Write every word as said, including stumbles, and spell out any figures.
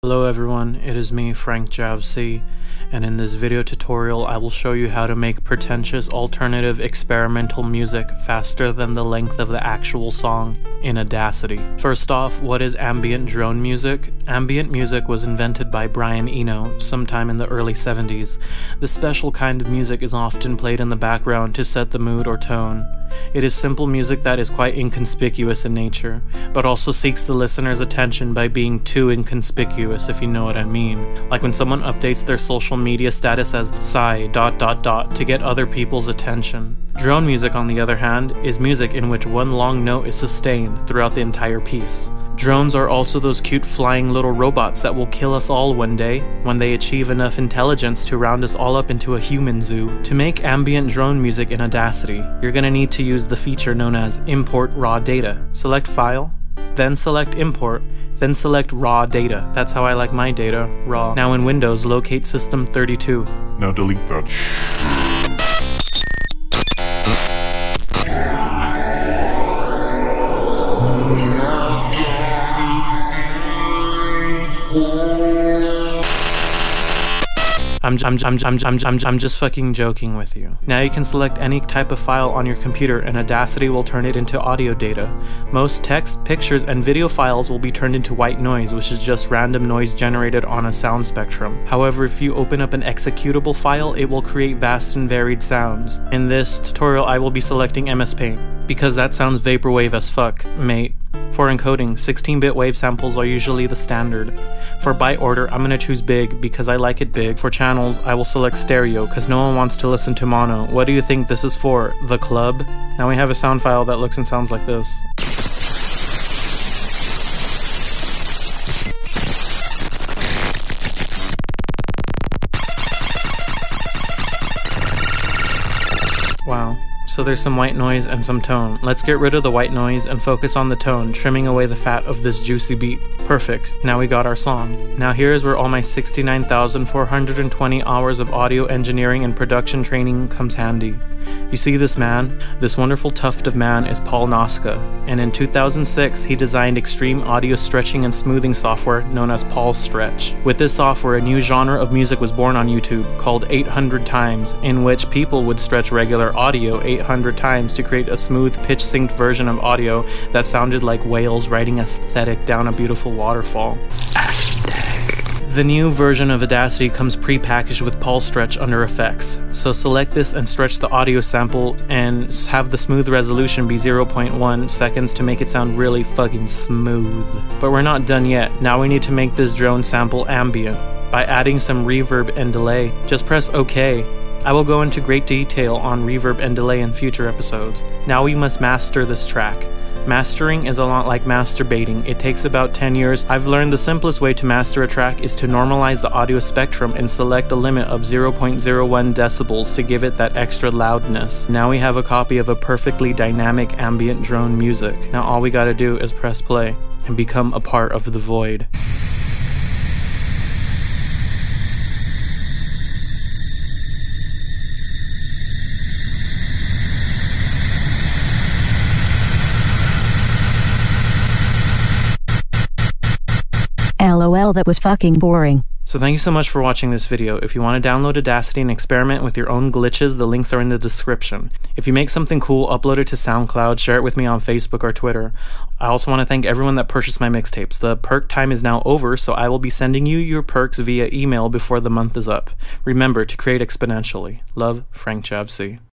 Hello everyone, it is me, Frank Javc, and in this video tutorial I will show you how to make pretentious alternative experimental music faster than the length of the actual song in Audacity. First off, what is ambient drone music? Ambient music was invented by Brian Eno sometime in the early seventies. This special kind of music is often played in the background to set the mood or tone. It is simple music that is quite inconspicuous in nature, but also seeks the listener's attention by being too inconspicuous, if you know what I mean. Like when someone updates their social media status as sigh dot dot dot to get other people's attention. Drone music, on the other hand, is music in which one long note is sustained throughout the entire piece. Drones are also those cute flying little robots that will kill us all one day when they achieve enough intelligence to round us all up into a human zoo. To make ambient drone music in Audacity, you're gonna need to use the feature known as Import Raw Data. Select File, then select Import, then select Raw Data. That's how I like my data, raw. Now in Windows, locate System thirty-two. Now delete that. I'm, I'm, I'm, I'm, I'm, I'm, I'm just fucking joking with you. Now you can select any type of file on your computer and Audacity will turn it into audio data. Most text, pictures, and video files will be turned into white noise, which is just random noise generated on a sound spectrum. However, if you open up an executable file, it will create vast and varied sounds. In this tutorial, I will be selecting M S Paint, because that sounds vaporwave as fuck, mate. For encoding, sixteen bit wave samples are usually the standard. For byte order, I'm gonna choose big because I like it big. For channels, I will select stereo because no one wants to listen to mono. What do you think this is for? The club? Now we have a sound file that looks and sounds like this. Wow. So there's some white noise and some tone. Let's get rid of the white noise and focus on the tone, trimming away the fat of this juicy beat. Perfect. Now we got our song. Now here is where all my sixty-nine thousand four hundred twenty hours of audio engineering and production training comes handy. You see this man? This wonderful tuft of man is Paul Noska, and in two thousand six he designed extreme audio stretching and smoothing software known as Paul Stretch. With this software, a new genre of music was born on YouTube called eight hundred times, in which people would stretch regular audio eight hundred times to create a smooth pitch-synced version of audio that sounded like whales riding aesthetic down a beautiful waterfall. The new version of Audacity comes pre-packaged with Paul Stretch under effects, so select this and stretch the audio sample and have the smooth resolution be zero point one seconds to make it sound really fucking smooth. But we're not done yet. Now we need to make this drone sample ambient by adding some reverb and delay. Just press OK. I will go into great detail on reverb and delay in future episodes. Now we must master this track. Mastering is a lot like masturbating. It takes about ten years. I've learned the simplest way to master a track is to normalize the audio spectrum and select a limit of zero point zero one decibels to give it that extra loudness. Now we have a copy of a perfectly dynamic ambient drone music. Now all we gotta do is press play and become a part of the void. LOL, that was fucking boring. So thank you so much for watching this video. If you want to download Audacity and experiment with your own glitches, the links are in the description. If you make something cool, upload it to SoundCloud, share it with me on Facebook or Twitter. I also want to thank everyone that purchased my mixtapes. The perk time is now over, so I will be sending you your perks via email before the month is up. Remember to create exponentially. Love, Frank Javc.